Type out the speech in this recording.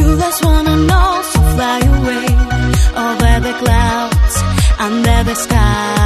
You just wanna know, so fly away over the clouds, under the sky.